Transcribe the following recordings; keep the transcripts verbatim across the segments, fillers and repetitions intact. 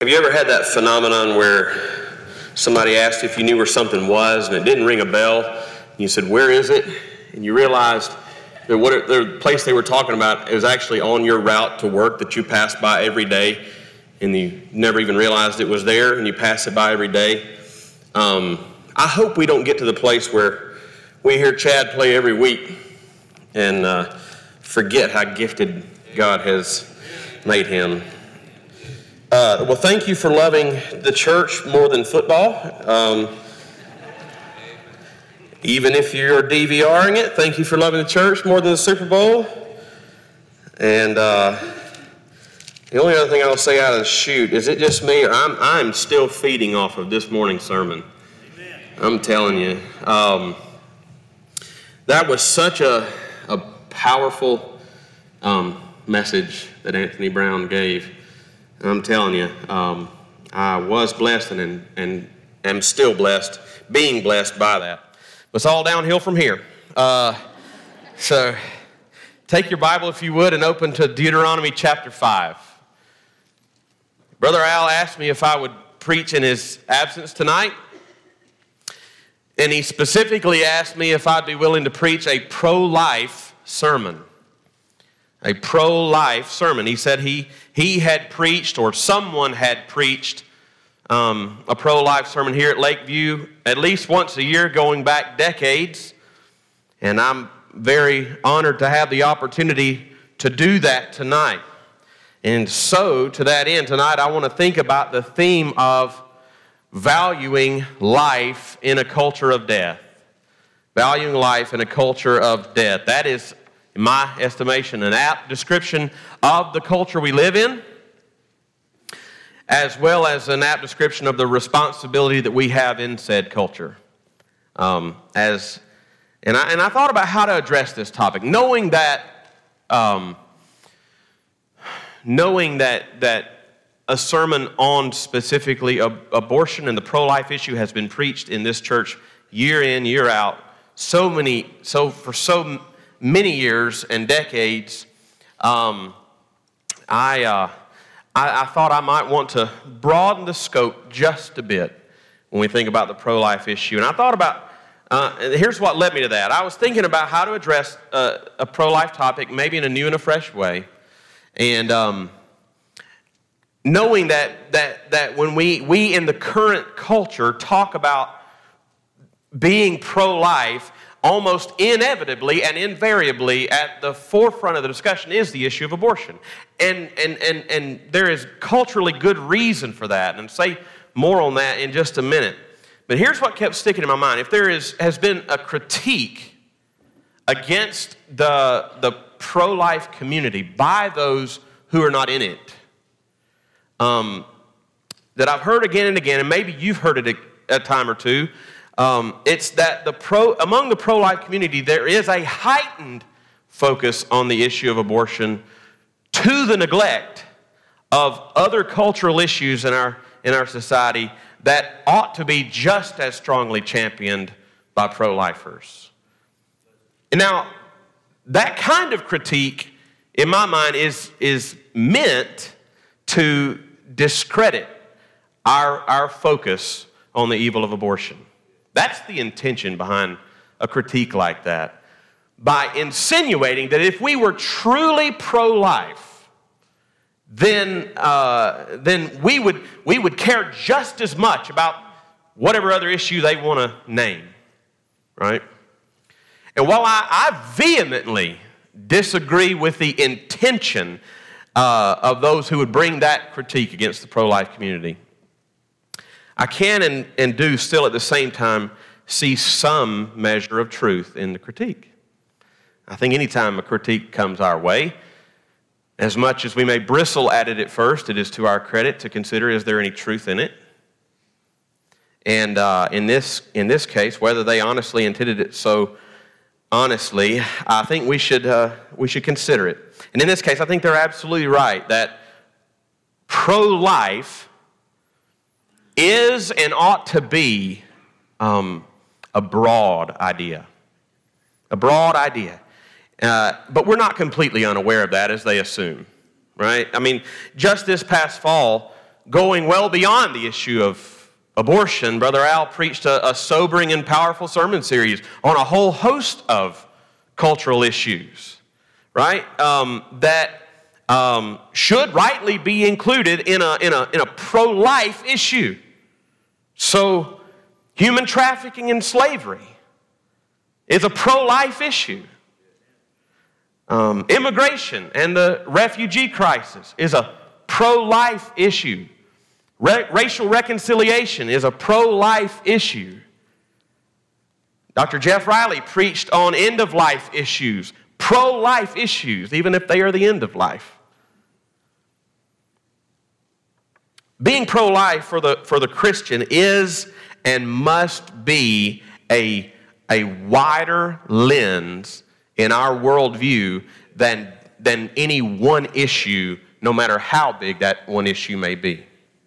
Have you ever had that phenomenon where somebody asked if you knew where something was and it didn't ring a bell? And you said, "Where is it?" And you realized that what it, the place they were talking about is actually on your route to work that you pass by every day, and you never even realized it was there, and you pass it by every day. Um, I hope we don't get to the place where we hear Chad play every week and uh, forget how gifted God has made him. Uh, well, thank you for loving the church more than football. Um, even if you're DVRing it, thank you for loving the church more than the Super Bowl. And uh, the only other thing I'll say out of the chute is, it just me, or I'm I'm still feeding off of this morning's sermon. Amen. I'm telling you, um, that was such a a powerful um, message that Anthony Brown gave. I'm telling you, um, I was blessed and and am still blessed, being blessed by that. But it's all downhill from here. Uh, so take your Bible, if you would, and open to Deuteronomy chapter five. Brother Al asked me if I would preach in his absence tonight. And he specifically asked me if I'd be willing to preach a pro-life sermon. A pro-life sermon. He said he he had preached, or someone had preached, um, a pro-life sermon here at Lakeview at least once a year, going back decades. And I'm very honored to have the opportunity to do that tonight. And so, to that end, tonight I want to think about the theme of valuing life in a culture of death. Valuing life in a culture of death. That is, in my estimation, an apt description of the culture we live in, as well as an apt description of the responsibility that we have in said culture. Um, as and I and I thought about how to address this topic, knowing that um, knowing that that a sermon on specifically ab- abortion and the pro-life issue has been preached in this church year in, year out, so many, so for so many years and decades. Um, I, uh, I I thought I might want to broaden the scope just a bit when we think about the pro-life issue. And I thought about, uh, and here's what led me to that. I was thinking about how to address uh, a pro-life topic maybe in a new and a fresh way. And um, knowing that that that when we, we in the current culture talk about being pro-life, almost inevitably and invariably at the forefront of the discussion is the issue of abortion. And and and and there is culturally good reason for that, and I'll say more on that in just a minute. But here's what kept sticking in my mind. If there is has been a critique against the, the pro-life community by those who are not in it, um, that I've heard again and again, and maybe you've heard it a, a time or two, Um, it's that the pro among the pro-life community, there is a heightened focus on the issue of abortion to the neglect of other cultural issues in our in our society that ought to be just as strongly championed by pro-lifers. And now, that kind of critique, in my mind, is is meant to discredit our our focus on the evil of abortion. That's the intention behind a critique like that. By insinuating that if we were truly pro-life, then uh, then we would we would care just as much about whatever other issue they want to name, right? And while I, I vehemently disagree with the intention uh, of those who would bring that critique against the pro-life community, I can and, and do still at the same time see some measure of truth in the critique. I think anytime a critique comes our way, as much as we may bristle at it at first, it is to our credit to consider, is there any truth in it? And uh, in this in this case, whether they honestly intended it so honestly, I think we should uh, we should consider it. And in this case, I think they're absolutely right that pro-life is and ought to be um, a broad idea. A broad idea. Uh, but we're not completely unaware of that, as they assume, right? I mean, just this past fall, going well beyond the issue of abortion, Brother Al preached a, a sobering and powerful sermon series on a whole host of cultural issues, right? Um, that um, should rightly be included in a, in a, in a pro-life issue. So, human trafficking and slavery is a pro-life issue. Um, immigration and the refugee crisis is a pro-life issue. Ra- racial reconciliation is a pro-life issue. Doctor Jeff Riley preached on end-of-life issues, pro-life issues, even if they are the end of life. Being pro-life for the, for the Christian is and must be a, a wider lens in our worldview than, than any one issue, no matter how big that one issue may be.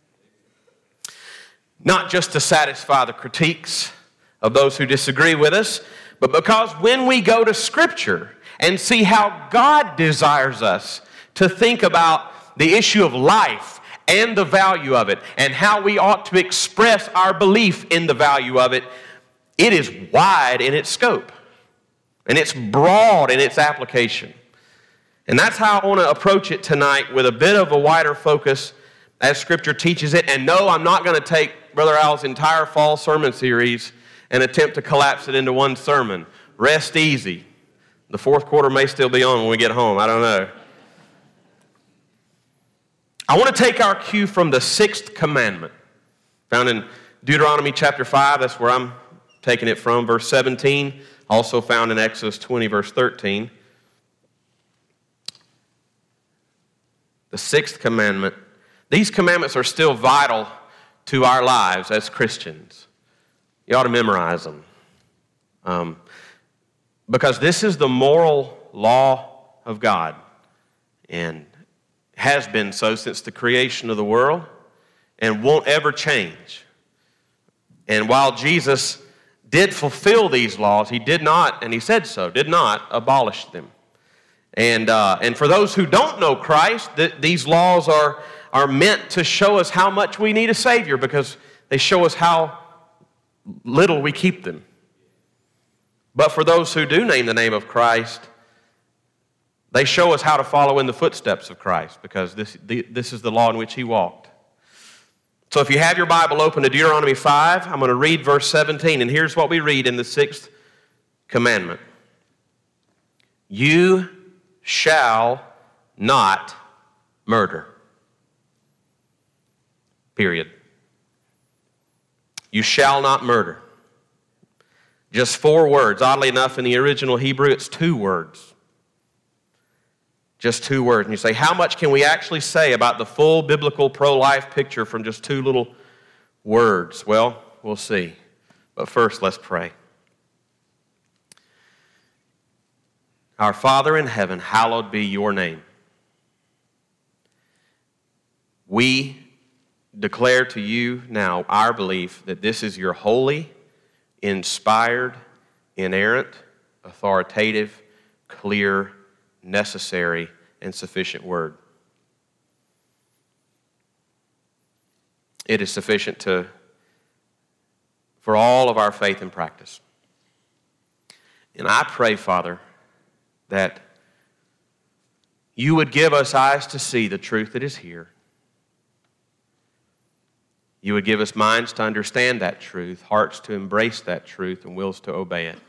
Not just to satisfy the critiques of those who disagree with us, but because when we go to Scripture and see how God desires us to think about the issue of life and the value of it, and how we ought to express our belief in the value of it, it is wide in its scope, and it's broad in its application. And that's how I want to approach it tonight, with a bit of a wider focus as Scripture teaches it. And no, I'm not going to take Brother Al's entire fall sermon series and attempt to collapse it into one sermon. Rest easy. The fourth quarter may still be on when we get home. I don't know. I want to take our cue from the sixth commandment, found in Deuteronomy chapter five. That's where I'm taking it from, verse seventeen. Also found in Exodus twenty, verse thirteen. The sixth commandment. These commandments are still vital to our lives as Christians. You ought to memorize them. Um, because this is the moral law of God, and has been so since the creation of the world, and won't ever change. And while Jesus did fulfill these laws, he did not, and he said so, did not abolish them. And uh, and for those who don't know Christ, th- these laws are, are meant to show us how much we need a Savior, because they show us how little we keep them. But for those who do name the name of Christ, they show us how to follow in the footsteps of Christ, because this, this is the law in which he walked. So if you have your Bible open to Deuteronomy five, I'm going to read verse seventeen, and here's what we read in the sixth commandment. You shall not murder. Period. You shall not murder. Just four words. Oddly enough, in the original Hebrew, it's two words. Just two words. And you say, how much can we actually say about the full biblical pro-life picture from just two little words? Well, we'll see. But first, let's pray. Our Father in heaven, hallowed be your name. We declare to you now our belief that this is your holy, inspired, inerrant, authoritative, clear, necessary, and sufficient word. It is sufficient to for all of our faith and practice. And I pray, Father, that you would give us eyes to see the truth that is here. You would give us minds to understand that truth, hearts to embrace that truth, and wills to obey it.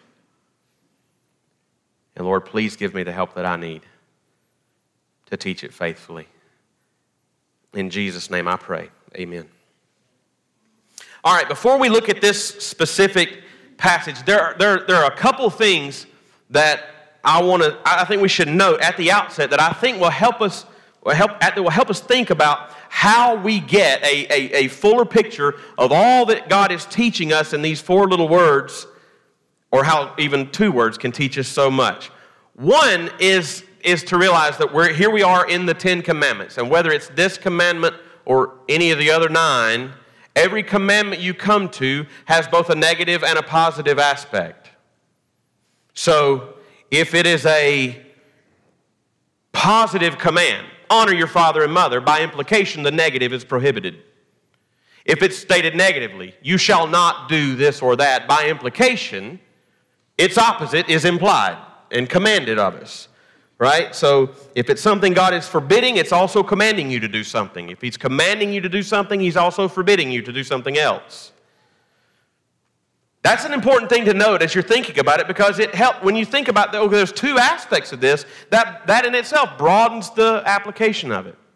And Lord, please give me the help that I need to teach it faithfully. In Jesus' name I pray. Amen. All right, before we look at this specific passage, there are, there, there are a couple things that I want to. I think we should note at the outset that I think will help us will help that will help us think about how we get a, a, a fuller picture of all that God is teaching us in these four little words, or how even two words can teach us so much. One is is to realize that we're here we are in the Ten Commandments, and whether it's this commandment or any of the other nine, every commandment you come to has both a negative and a positive aspect. So if it is a positive command, honor your father and mother, by implication, the negative is prohibited. If it's stated negatively, you shall not do this or that, by implication, its opposite is implied and commanded of us, right? So if it's something God is forbidding, it's also commanding you to do something. If He's commanding you to do something, He's also forbidding you to do something else. That's an important thing to note as you're thinking about it, because it helps when you think about that. Oh, there's two aspects of this. That, that in itself broadens the application of it.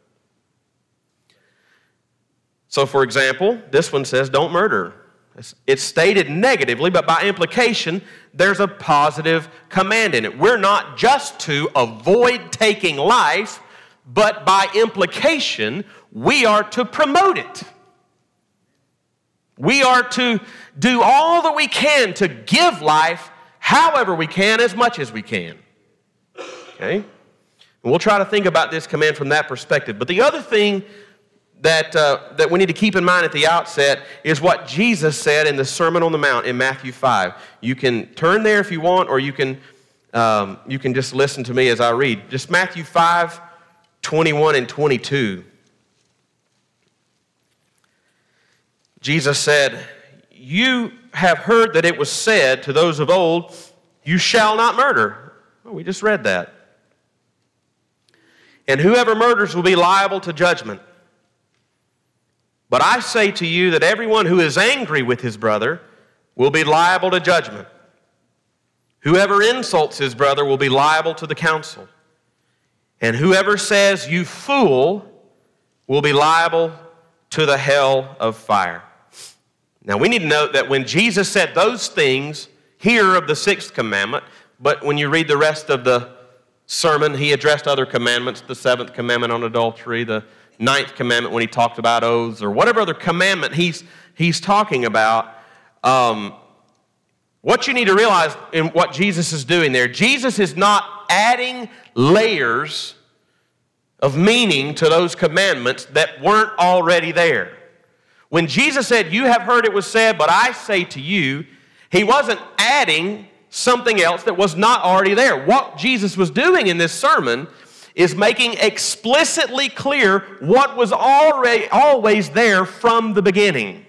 So, for example, this one says, don't murder. It's, it's stated negatively, but by implication, there's a positive command in it. We're not just to avoid taking life, but by implication, we are to promote it. We are to do all that we can to give life however we can, as much as we can. Okay? And we'll try to think about this command from that perspective. But the other thing that, uh, that we need to keep in mind at the outset is what Jesus said in the Sermon on the Mount in Matthew five. You can turn there if you want, or you can, um, you can just listen to me as I read. Just Matthew five, twenty-one and twenty-two. Jesus said, you have heard that it was said to those of old, you shall not murder. Oh, we just read that. And whoever murders will be liable to judgment. But I say to you that everyone who is angry with his brother will be liable to judgment. Whoever insults his brother will be liable to the council. And whoever says, you fool, will be liable to the hell of fire. Now, we need to note that when Jesus said those things here of the sixth commandment, but when you read the rest of the sermon, he addressed other commandments, the seventh commandment on adultery, the ninth commandment when he talked about oaths, or whatever other commandment he's, he's talking about. Um, what you need to realize in what Jesus is doing there, Jesus is not adding layers of meaning to those commandments that weren't already there. When Jesus said, you have heard it was said, but I say to you, he wasn't adding something else that was not already there. What Jesus was doing in this sermon is making explicitly clear what was already always there from the beginning.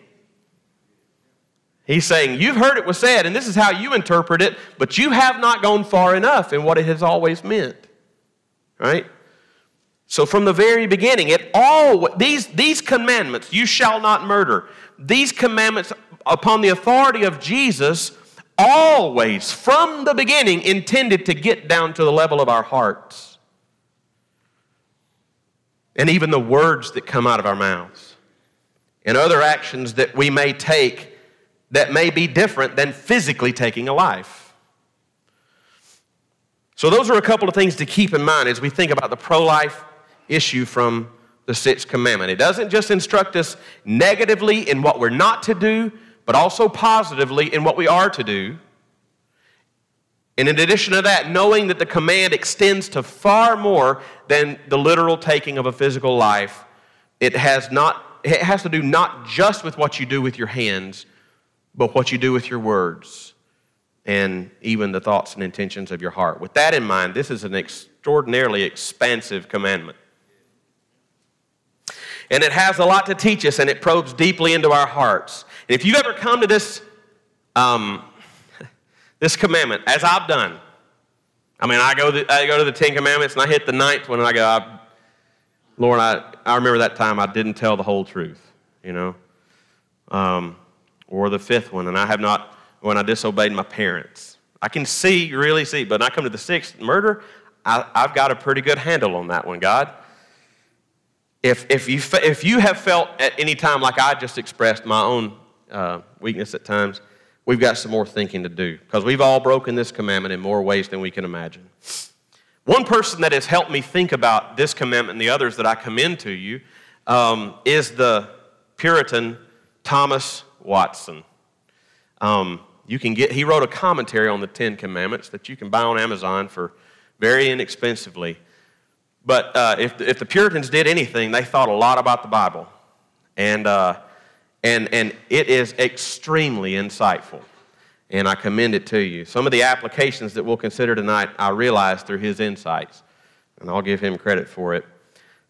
He's saying, you've heard it was said, and this is how you interpret it, but you have not gone far enough in what it has always meant. Right? So from the very beginning, it all these, these commandments, you shall not murder, these commandments upon the authority of Jesus, always, from the beginning, intended to get down to the level of our hearts. And even the words that come out of our mouths. And other actions that we may take that may be different than physically taking a life. So those are a couple of things to keep in mind as we think about the pro-life issue from the sixth commandment. It doesn't just instruct us negatively in what we're not to do, but also positively in what we are to do. And in addition to that, knowing that the command extends to far more than the literal taking of a physical life, it has not, it has to do not just with what you do with your hands, but what you do with your words and even the thoughts and intentions of your heart. With that in mind, this is an extraordinarily expansive commandment. And it has a lot to teach us, and it probes deeply into our hearts. And if you've ever come to this, um, this commandment, as I've done, I mean, I go, to, I go to the Ten Commandments, and I hit the ninth one, and I go, I, Lord, I, I remember that time I didn't tell the whole truth, you know. Um, or the fifth one, and I have not, when I disobeyed my parents. I can see, really see, but when I come to the sixth, murder, I, I've got a pretty good handle on that one, God. If, if, you, if you have felt at any time like I just expressed my own uh, weakness at times, we've got some more thinking to do, because we've all broken this commandment in more ways than we can imagine. One person that has helped me think about this commandment and the others that I commend to you um, is the Puritan Thomas Watson. Um, you can get, he wrote a commentary on the Ten Commandments that you can buy on Amazon for very inexpensively. But uh, if, if the Puritans did anything, they thought a lot about the Bible. And, uh, and, and it is extremely insightful. And I commend it to you. Some of the applications that we'll consider tonight, I realized through his insights. And I'll give him credit for it.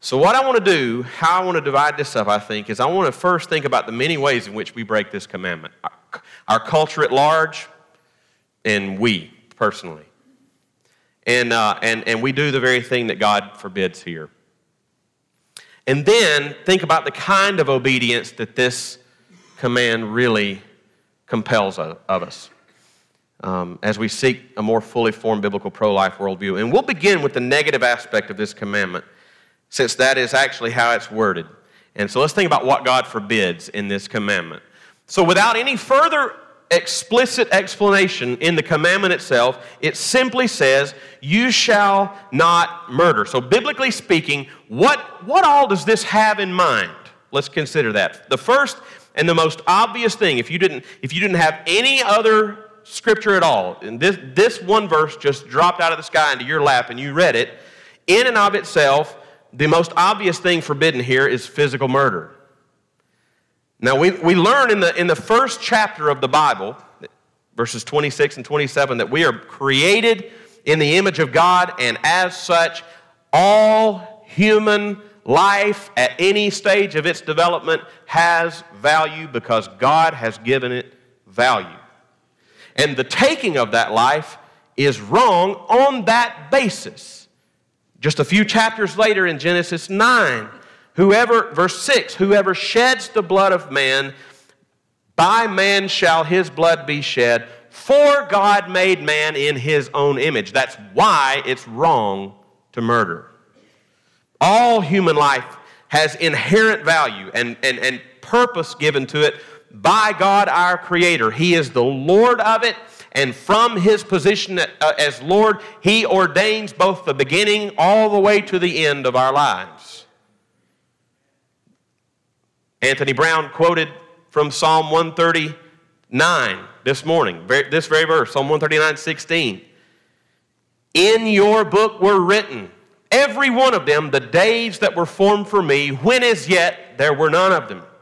So what I want to do, how I want to divide this up, I think, is I want to first think about the many ways in which we break this commandment. Our, our culture at large, and we personally. And, uh, and, and we do the very thing that God forbids here. And then think about the kind of obedience that this command really compels of, of us um, as we seek a more fully formed biblical pro-life worldview. And we'll begin with the negative aspect of this commandment, since that is actually how it's worded. And so let's think about what God forbids in this commandment. So without any further explicit explanation in the commandment itself, it simply says, you shall not murder. So biblically speaking, what, what all does this have in mind? Let's consider that. The first and the most obvious thing, if you didn't, if you didn't have any other scripture at all, and this, this one verse just dropped out of the sky into your lap and you read it, in and of itself, the most obvious thing forbidden here is physical murder. Now, we, we learn in the, in the first chapter of the Bible, verses twenty-six and twenty-seven, that we are created in the image of God, and as such, all human life at any stage of its development has value because God has given it value. And the taking of that life is wrong on that basis. Just a few chapters later in Genesis nine, Whoever, verse six, whoever sheds the blood of man, by man shall his blood be shed, for God made man in his own image. That's why it's wrong to murder. All human life has inherent value and, and, and purpose given to it by God our Creator. He is the Lord of it, and from His position as Lord, He ordains both the beginning all the way to the end of our lives. Anthony Brown quoted from Psalm one thirty-nine this morning, this very verse, Psalm one thirty-nine, sixteen. In your book were written, every one of them, the days that were formed for me, when as yet there were none of them.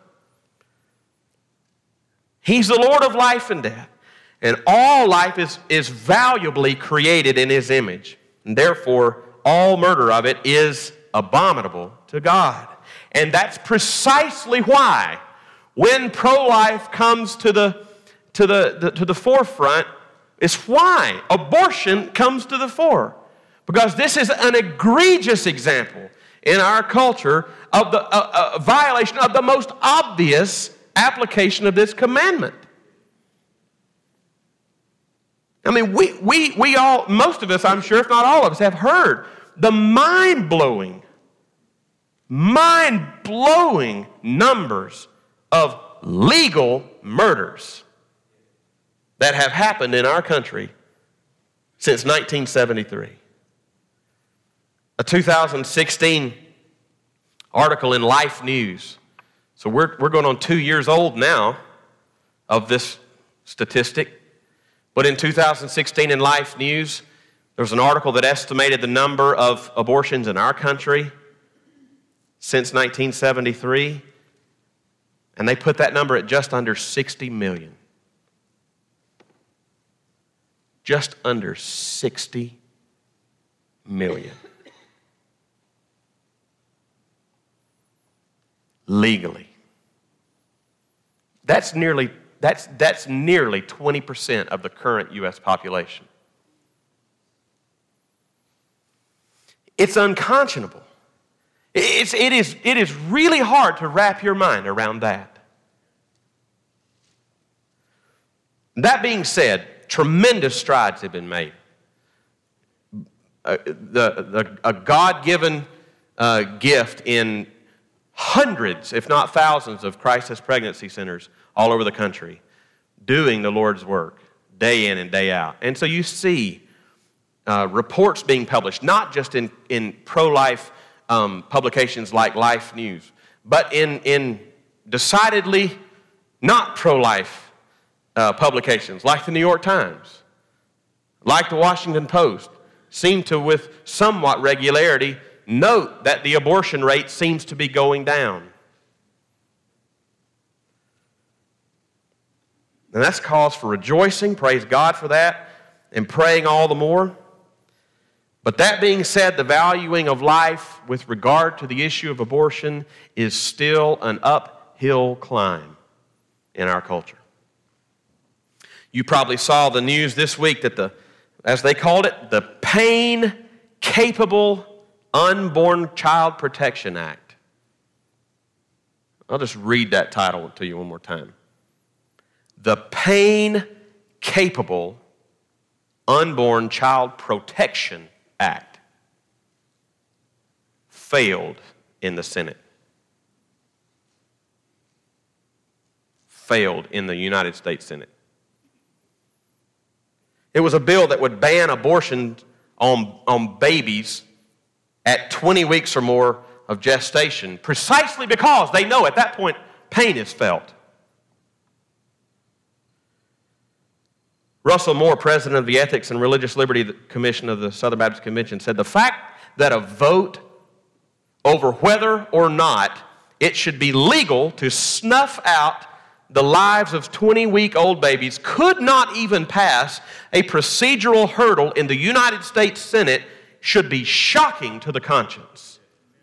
He's the Lord of life and death, and all life is, is valuably created in His image, and therefore all murder of it is abominable to God. And that's precisely why, when pro-life comes to the, to the, the, to the forefront, it's why abortion comes to the fore. Because this is an egregious example in our culture of the uh, uh, violation of the most obvious application of this commandment. I mean, we, we, we all, most of us, I'm sure, if not all of us, have heard the mind-blowing mind-blowing numbers of legal murders that have happened in our country since nineteen seventy-three. A two thousand sixteen article in Life News. So we're, we're going on two years old now of this statistic. But in two thousand sixteen in Life News, there was an article that estimated the number of abortions in our country since nineteen seventy-three, and they put that number at just under sixty million. Just under sixty million. Legally. That's nearly, that's, that's nearly twenty percent of the current U S population. It's unconscionable. It's, it, is, it is really hard to wrap your mind around that. That being said, tremendous strides have been made. Uh, the, the, a God-given uh, gift in hundreds, if not thousands, of crisis pregnancy centers all over the country doing the Lord's work day in and day out. And so you see uh, reports being published, not just in, in pro-life Um, publications like Life News, but in, in decidedly not pro-life uh, publications like the New York Times, like the Washington Post, seem to, with somewhat regularity, note that the abortion rate seems to be going down. And that's cause for rejoicing. Praise God for that, and praying all the more. But that being said, the valuing of life with regard to the issue of abortion is still an uphill climb in our culture. You probably saw the news this week that the, as they called it, the Pain-Capable Unborn Child Protection Act. I'll just read that title to you one more time. The Pain-Capable Unborn Child Protection Act failed in the Senate. Failed in the United States Senate. It was a bill that would ban abortion on, on babies at twenty weeks or more of gestation, precisely because they know at that point pain is felt. Russell Moore, president of the Ethics and Religious Liberty Commission of the Southern Baptist Convention, said the fact that a vote over whether or not it should be legal to snuff out the lives of twenty-week-old babies could not even pass a procedural hurdle in the United States Senate should be shocking to the conscience.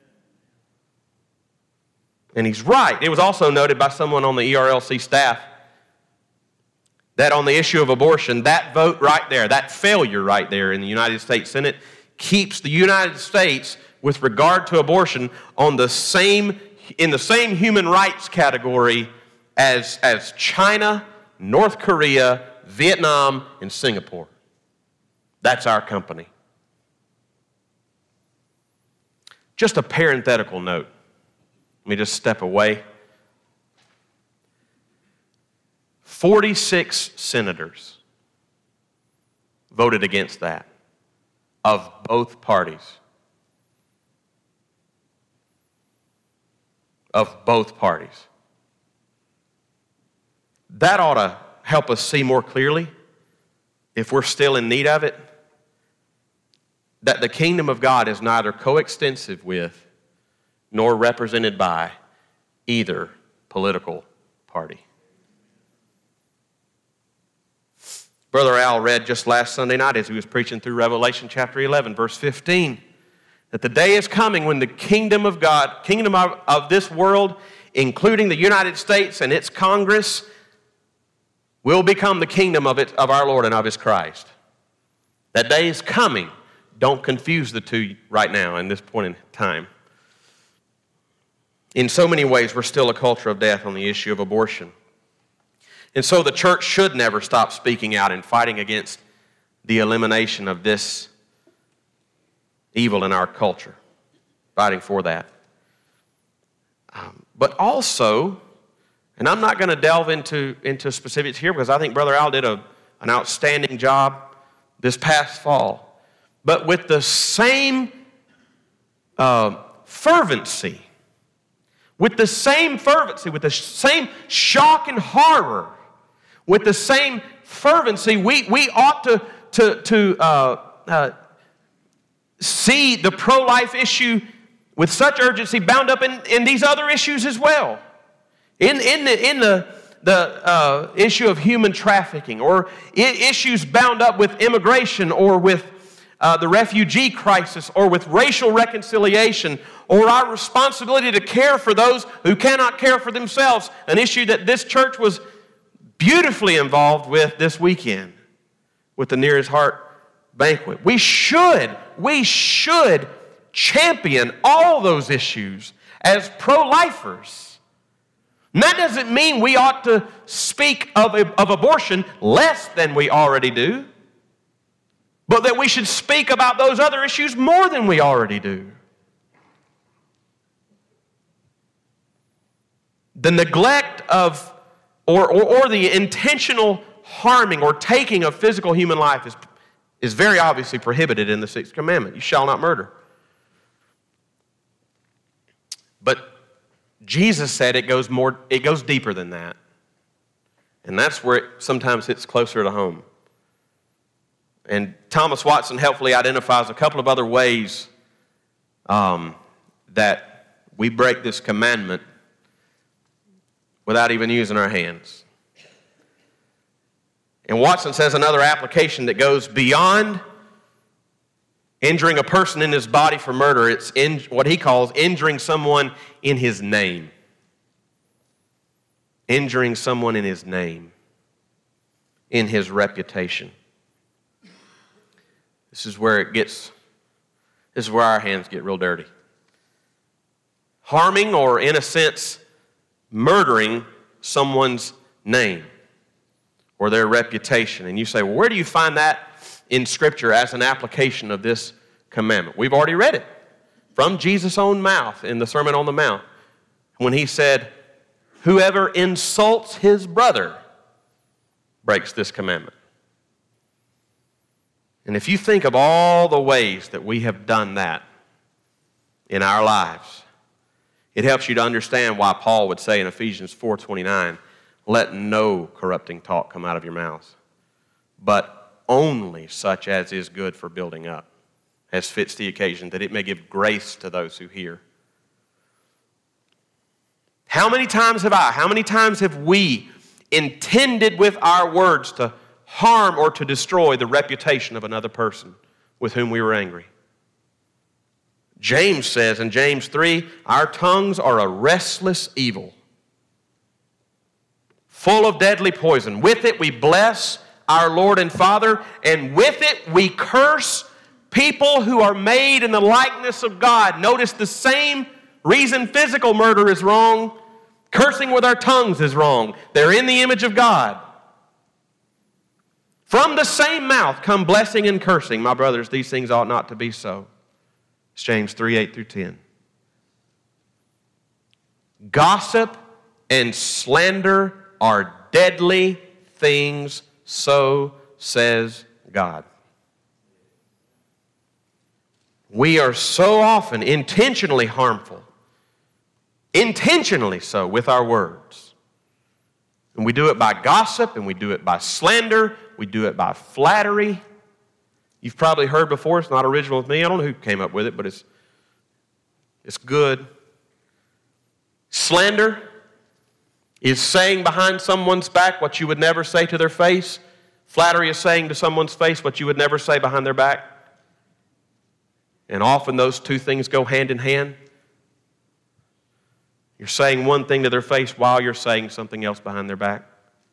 And he's right. It was also noted by someone on the E R L C staff that on the issue of abortion, that vote right there, that failure right there in the United States Senate keeps the United States, with regard to abortion, on the same, in the same human rights category as, as China, North Korea, Vietnam, and Singapore. That's our company. Just a parenthetical note. Let me just step away. forty-six senators voted against that, of both parties. Of both parties. That ought to help us see more clearly, if we're still in need of it, that the kingdom of God is neither coextensive with nor represented by either political party. Brother Al read just last Sunday night as he was preaching through Revelation chapter eleven, verse fifteen, that the day is coming when the kingdom of God, kingdom of, of this world, including the United States and its Congress, will become the kingdom of, it, of our Lord and of His Christ. That day is coming. Don't confuse the two right now in this point in time. In so many ways, we're still a culture of death on the issue of abortion. And so the church should never stop speaking out and fighting against the elimination of this evil in our culture, fighting for that. Um, but also, and I'm not going to delve into, into specifics here because I think Brother Al did a, an outstanding job this past fall. But with the same uh, fervency, with the same fervency, with the same shock and horror, with the same fervency, we, we ought to, to, to uh, uh, see the pro-life issue with such urgency bound up in, in these other issues as well. In, in the, in the, the uh, issue of human trafficking, or I- issues bound up with immigration, or with uh, the refugee crisis, or with racial reconciliation, or our responsibility to care for those who cannot care for themselves, an issue that this church was beautifully involved with this weekend with the Near His Heart banquet. We should, we should champion all those issues as pro-lifers. And that doesn't mean we ought to speak of, of abortion less than we already do, but that we should speak about those other issues more than we already do. The neglect of Or, or, or the intentional harming or taking of physical human life is, is very obviously prohibited in the Sixth Commandment. You shall not murder. But Jesus said it goes more, it goes deeper than that. And that's where it sometimes hits closer to home. And Thomas Watson helpfully identifies a couple of other ways um, that we break this commandment without even using our hands. And Watson says another application that goes beyond Injuring a person in his body for murder, it's in what he calls injuring someone in his name. Injuring someone in his name, in his reputation. This is where it gets, this is where our hands get real dirty. Harming or, in a sense, murdering someone's name or their reputation. And you say, well, where do you find that in Scripture as an application of this commandment? We've already read it from Jesus' own mouth in the Sermon on the Mount when he said, whoever insults his brother breaks this commandment. And if you think of all the ways that we have done that in our lives, it helps you to understand why Paul would say in Ephesians four twenty-nine, let no corrupting talk come out of your mouths, but only such as is good for building up, as fits the occasion, that it may give grace to those who hear. How many times have I, how many times have we intended with our words to harm or to destroy the reputation of another person with whom we were angry? James says in James three, our tongues are a restless evil, full of deadly poison. With it we bless our Lord and Father, and with it we curse people who are made in the likeness of God. Notice the same reason physical murder is wrong, cursing with our tongues is wrong. They're in the image of God. From the same mouth come blessing and cursing. My brothers, these things ought not to be so. It's James three, eight through ten. Gossip and slander are deadly things, so says God. We are so often intentionally harmful, intentionally so with our words. And we do it by gossip, and we do it by slander, we do it by flattery. You've probably heard before, it's not original with me. I don't know who came up with it, but it's, it's good. Slander is saying behind someone's back what you would never say to their face. Flattery is saying to someone's face what you would never say behind their back. And often those two things go hand in hand. You're saying one thing to their face while you're saying something else behind their back.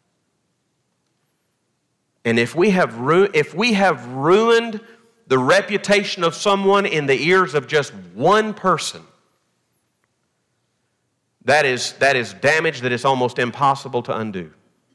And if we have ru- if we have ruined the reputation of someone in the ears of just one person, that is, that is damage that is almost impossible to undo.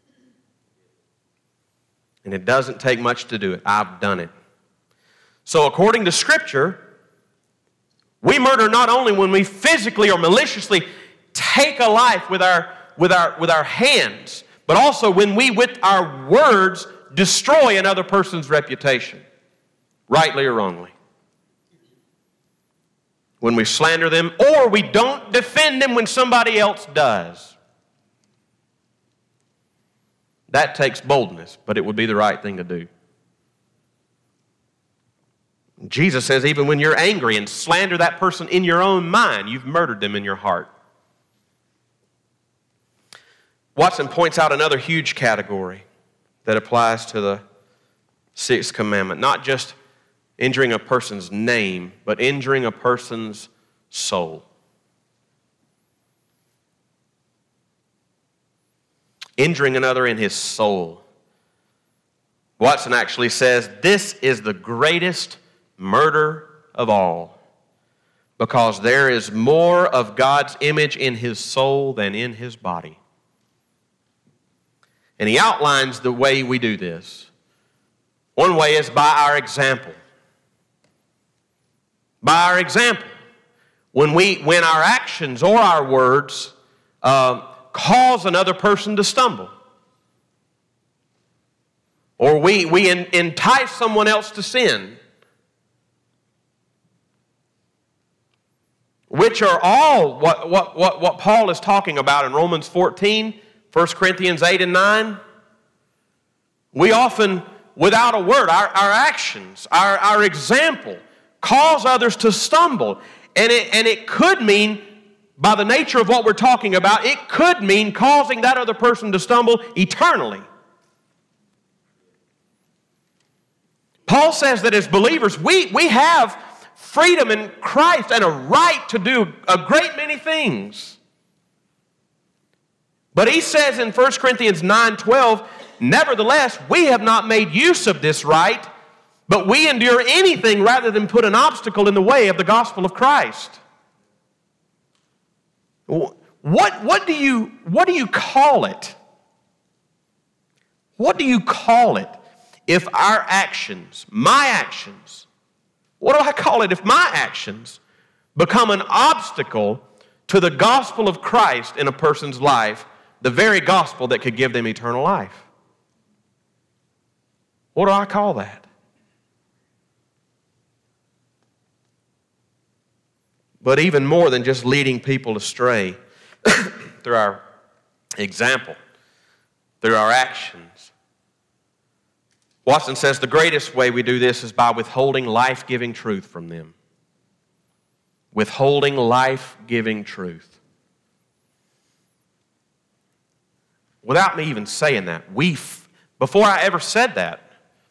And it doesn't take much to do it. I've done it. So according to Scripture, we murder not only when we physically or maliciously take a life with our, with our, with our hands, but also when we, with our words, destroy another person's reputation, rightly or wrongly. When we slander them, or we don't defend them when somebody else does. That takes boldness, but it would be the right thing to do. Jesus says even when you're angry and slander that person in your own mind, you've murdered them in your heart. Watson points out another huge category that applies to the sixth commandment. Not just injuring a person's name, but injuring a person's soul. Injuring another in his soul. Watson actually says this is the greatest murder of all, because there is more of God's image in his soul than in his body. And he outlines the way we do this. One way is by our example. By our example. When we, when our actions or our words uh, cause another person to stumble, or we, we en- entice someone else to sin, which are all what, what, what, what Paul is talking about in Romans fourteen, First Corinthians eight and nine. We often, without a word, our, our actions, our, our example, cause others to stumble. And it, and it could mean, by the nature of what we're talking about, it could mean causing that other person to stumble eternally. Paul says that as believers, we, we have freedom in Christ and a right to do a great many things. But he says in First Corinthians nine twelve, nevertheless, we have not made use of this right, but we endure anything rather than put an obstacle in the way of the gospel of Christ. What, what, do you, what do you call it? What do you call it if our actions, my actions, what do I call it if my actions become an obstacle to the gospel of Christ in a person's life, the very gospel that could give them eternal life? What do I call that? But even more than just leading people astray through our example, through our actions. Watson says the greatest way we do this is by withholding life-giving truth from them. Withholding life-giving truth. Without me even saying that, we, before I ever said that,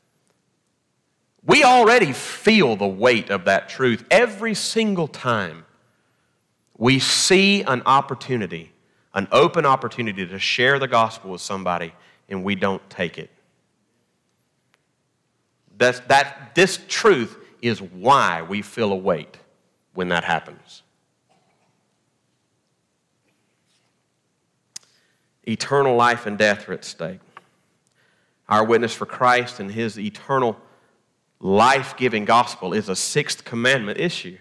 we already feel the weight of that truth every single time we see an opportunity, an open opportunity to share the gospel with somebody and we don't take it. That's, that, this truth is why we feel a weight when that happens. Eternal life and death are at stake. Our witness for Christ and His eternal life-giving gospel is a sixth commandment issue.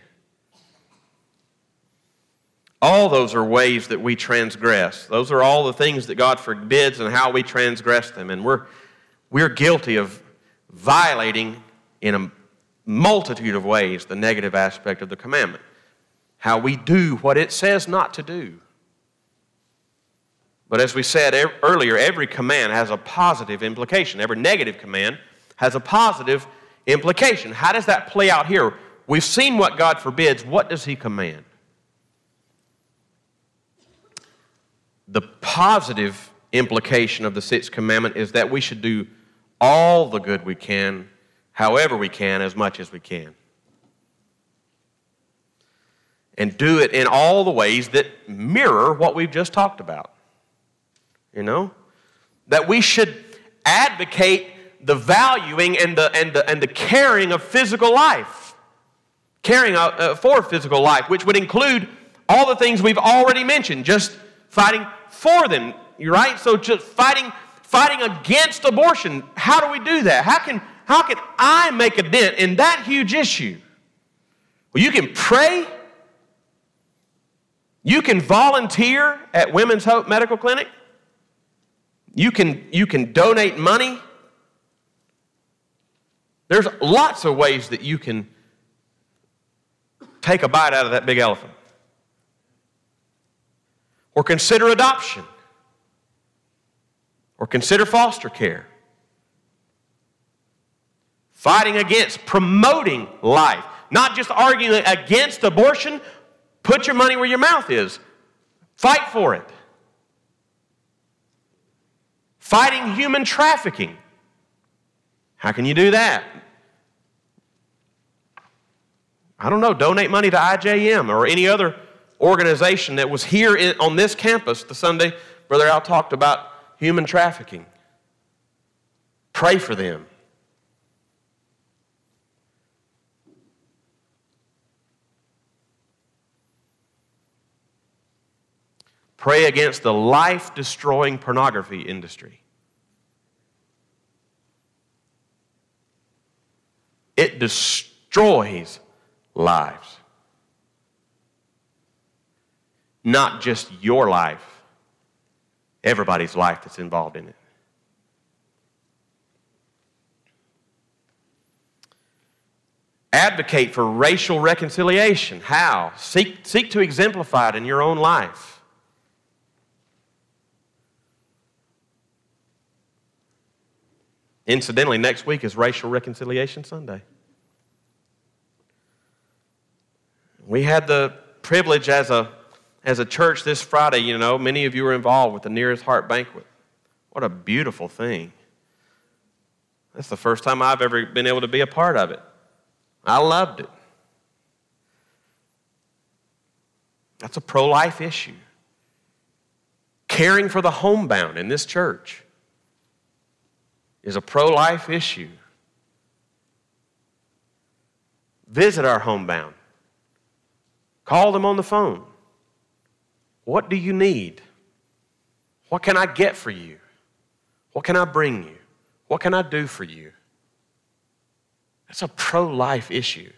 All those are ways that we transgress. Those are all the things that God forbids and how we transgress them. And we're, we're guilty of violating in a multitude of ways the negative aspect of the commandment. How we do what it says not to do. But as we said earlier, every command has a positive implication. Every negative command has a positive implication. How does that play out here? We've seen what God forbids. What does He command? The positive implication of the sixth commandment is that we should do all the good we can, however we can, as much as we can. And do it in all the ways that mirror what we've just talked about. You know? That we should advocate the valuing and the, and the, and the caring of physical life. Caring uh, for physical life, which would include all the things we've already mentioned, just fighting for them, you right? So just fighting fighting against abortion. How do we do that? How can, how can I make a dent in that huge issue? Well, you can pray. You can volunteer at Women's Hope Medical Clinic. You can, you can donate money. There's lots of ways that you can take a bite out of that big elephant. Or consider adoption. Or consider foster care. Fighting against, promoting life. Not just arguing against abortion. Put your money where your mouth is. Fight for it. Fighting human trafficking. How can you do that? I don't know, donate money to I J M or any other organization that was here in, on this campus the Sunday Brother Al talked about human trafficking. Pray for them. Pray against the life-destroying pornography industry. It destroys lives. Not just your life, everybody's life that's involved in it. Advocate for racial reconciliation. How? Seek, seek to exemplify it in your own life. Incidentally, next week is Racial Reconciliation Sunday. We had the privilege as a, as a church this Friday, you know, many of you were involved with the Nearest Heart Banquet. What a beautiful thing. That's the first time I've ever been able to be a part of it. I loved it. That's a pro-life issue. Caring for the homebound in this church is a pro-life issue. Visit our homebound. Call them on the phone. What do you need? What can I get for you? What can I bring you? What can I do for you? That's a pro-life issue.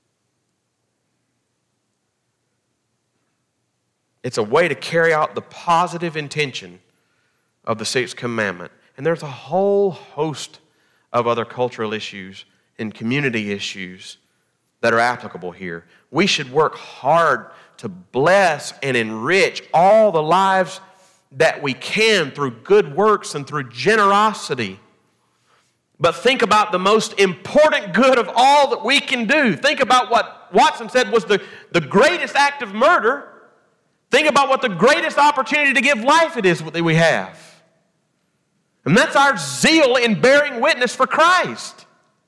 It's a way to carry out the positive intention of the sixth commandment. And there's a whole host of other cultural issues and community issues that are applicable here. We should work hard to bless and enrich all the lives that we can through good works and through generosity. But think about the most important good of all that we can do. Think about what Watson said was the, the greatest act of murder. Think about what the greatest opportunity to give life it is that we have. And that's our zeal in bearing witness for Christ.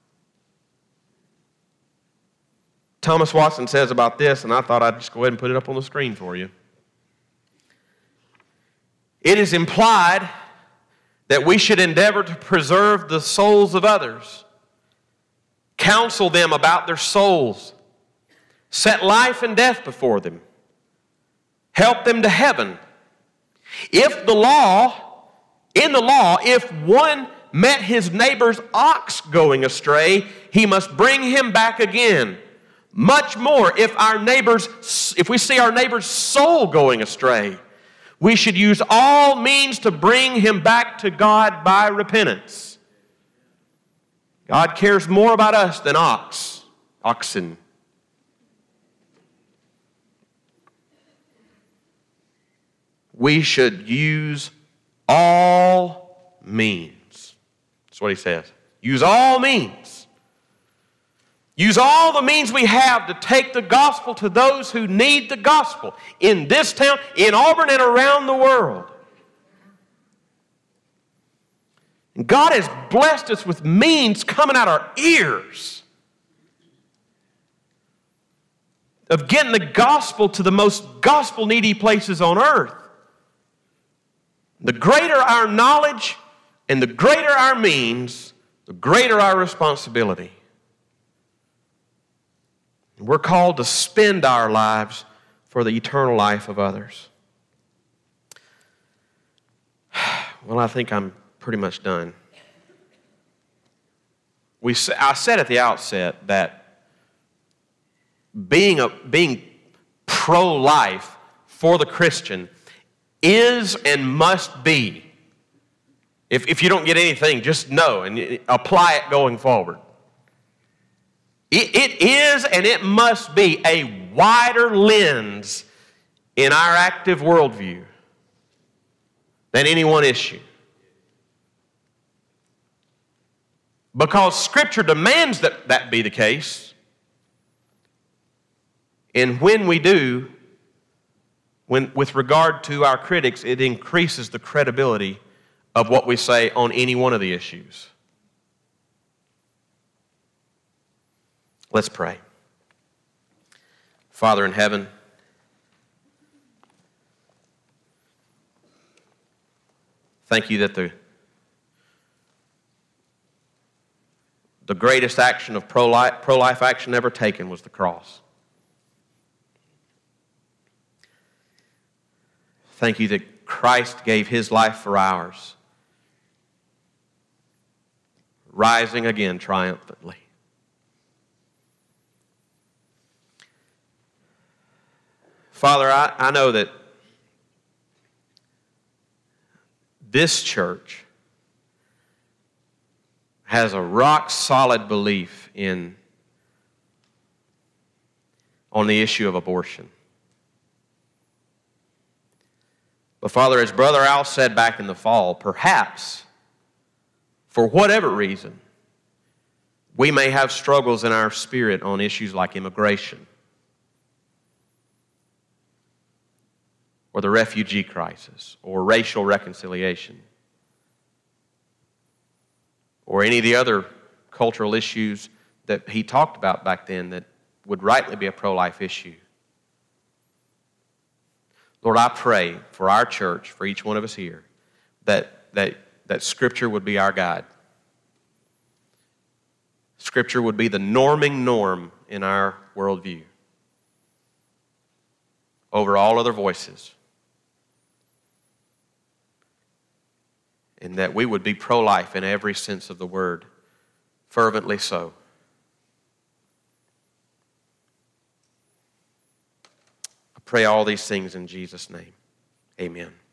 Thomas Watson says about this, and I thought I'd just go ahead and put it up on the screen for you. It is implied that we should endeavor to preserve the souls of others, counsel them about their souls, set life and death before them, help them to heaven. If the law, in the law, if one met his neighbor's ox going astray, he must bring him back again. Much more, if our neighbor's, if we see our neighbor's soul going astray, we should use all means to bring him back to God by repentance. God cares more about us than ox, oxen. We should use all means. That's what he says. Use all means. Use all the means we have to take the gospel to those who need the gospel in this town, in Auburn, and around the world. And God has blessed us with means coming out our ears of getting the gospel to the most gospel-needy places on earth. The greater our knowledge and the greater our means, the greater our responsibility. We're called to spend our lives for the eternal life of others. Well, I think I'm pretty much done. We, I said at the outset that being, a, being pro-life for the Christian is and must be. If, if you don't get anything, just know and apply it going forward. It, it is and it must be a wider lens in our active worldview than any one issue. Because Scripture demands that that be the case. And when we do, when, with regard to our critics, it increases the credibility of what we say on any one of the issues. Let's pray. Father in heaven, thank you that the, the greatest action of pro-life, pro-life action ever taken was the cross. Thank you that Christ gave his life for ours, rising again triumphantly. Father, I, I know that this church has a rock-solid belief in on the issue of abortion. But Father, as Brother Al said back in the fall, perhaps, for whatever reason, we may have struggles in our spirit on issues like immigration or the refugee crisis or racial reconciliation or any of the other cultural issues that he talked about back then that would rightly be a pro-life issue. Lord, I pray for our church, for each one of us here, that, that, that Scripture would be our guide. Scripture would be the norming norm in our worldview over all other voices. And that we would be pro-life in every sense of the word, fervently so. I pray all these things in Jesus' name. Amen.